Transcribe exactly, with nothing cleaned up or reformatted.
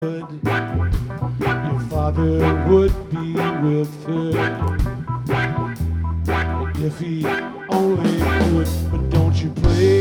Your father would be with her if he only could. But don't you pray